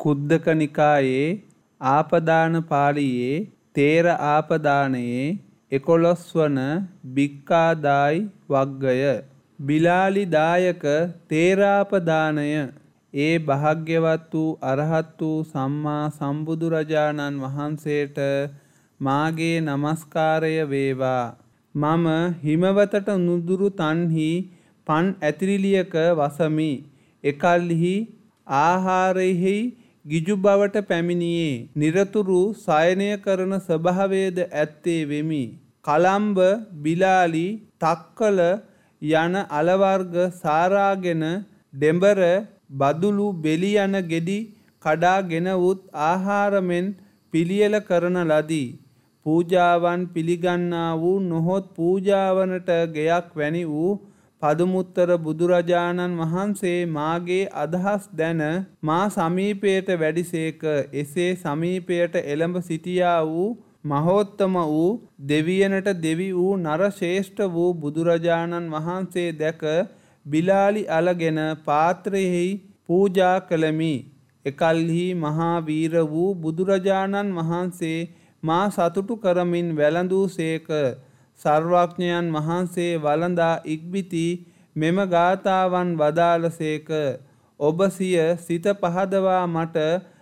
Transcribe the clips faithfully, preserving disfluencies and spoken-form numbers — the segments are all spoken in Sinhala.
කුද්දක නිකායේ ආපදාන පාළියේ තේර ආපදානයේ එකොළොස් වන භික්ඛාදායි වග්ගය. බිලාලි දායක තේරාපදානය. ඒ භාග්‍යවත් වූ අරහත් වූ සම්මා සම්බුදුරජාණන් වහන්සේට මාගේ නමස්කාරය වේවා. මම හිමවතට නුදුරු තන්හි පන් ඇතිරිලියක වසමි. එකල්හි ආහාරයෙහි ගිජු බවට පැමිණියේ. නිරතුරු සයනය කරන ස්වභාවයද ඇත්තේ වෙමි. කලම්බ බිලාලි තක්කල යන අලවර්ග සාරාගෙන ඩෙඹර බදුලු බෙලි යන ගෙඩි කඩාගෙනවුත් ආහාරමෙන් පිළියෙල කරන ලදී. පූජාවන් පිළිගන්නා වූ නොහොත් පූජාවනට ගෙයක් වැනි වූ පදුමුත්තර බුදුරජාණන් වහන්සේ මාගේ අදහස් දැන මා සමීපයට වැඩිසේක. එසේ සමීපයට එළඹ සිටියා වූ මහෝත්තම වූ දෙවියනට දෙවි වූ නර ශ්‍රේෂ්ඨ වූ බුදුරජාණන් වහන්සේ දැක බිලාලි අලගෙන පාත්‍රයෙහි පූජා කළමි. එකල්හි මහා වීර වූ බුදුරජාණන් වහන්සේ මා සතුටු කරමින් වැළඳූ සේක. සර්වඥයන් වහන්සේ වළඳා ඉක්බිති මෙම ගාථාවන් වදාළසේක. ඔබ සිය සිත පහදවා මට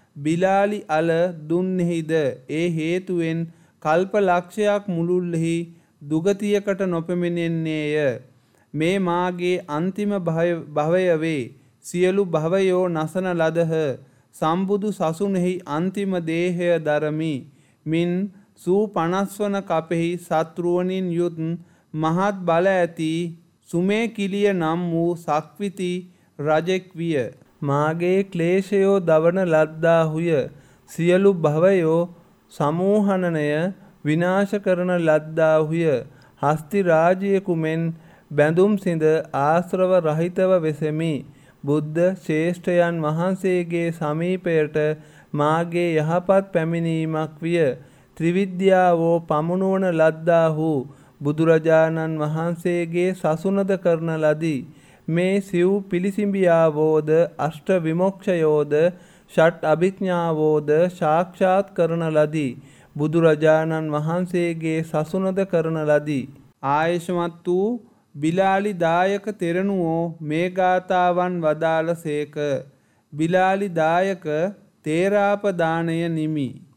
බිලාලි අල දුන්නේහිද? ඒ හේතුවෙන් කල්ප ලක්ෂයක් මුළුල්ලෙහි දුගතියකට නොපෙමිණෙන්නේය. මේ මාගේ අන්තිම භවය වේ. සියලු භවයෝ නසන ලදහ. සම්බුදු සසුනේහි අන්තිම දේහය දරමි. මින් සූ පනස් වන කපෙහි සත්රුවනින් යුත් මහත් බල ඇති සුමේකිලිය නම් වූ සක්විති රජෙක් විය. මාගේ ක්ලේශයෝ දවන ලද්දාහුය. සියලු භවයෝ සමූහනනය විනාශ කරන ලද්දාහුය. හස්ති රාජයෙකු මෙන් බැඳුම් සිඳ ආශ්‍රව රහිතව වෙසෙමි. බුද්ධ ශ්‍රේෂ්ඨයන් වහන්සේගේ සමීපයට මාගේ යහපත් පැමිණීමක් විය. ත්‍රිවිද්‍යාවෝ පමුණුවන ලද්දාහු බුදුරජාණන් වහන්සේගේ සසුනද කරන ලදී. මේ සිව් පිළිසිඹියාවෝද අෂ්ට විමොක්ෂයෝද ෂට් අභිඥාවෝද සාක්ෂාත් කරන ලදී. බුදුරජාණන් වහන්සේගේ සසුනද කරන ලදී. ආයෂමත් වූ බිලාලි දායක තෙරණුවෝ මේ ගාථාවන් වදාළ සේක. බිලාලි දායක තේරාපදානය නිමි.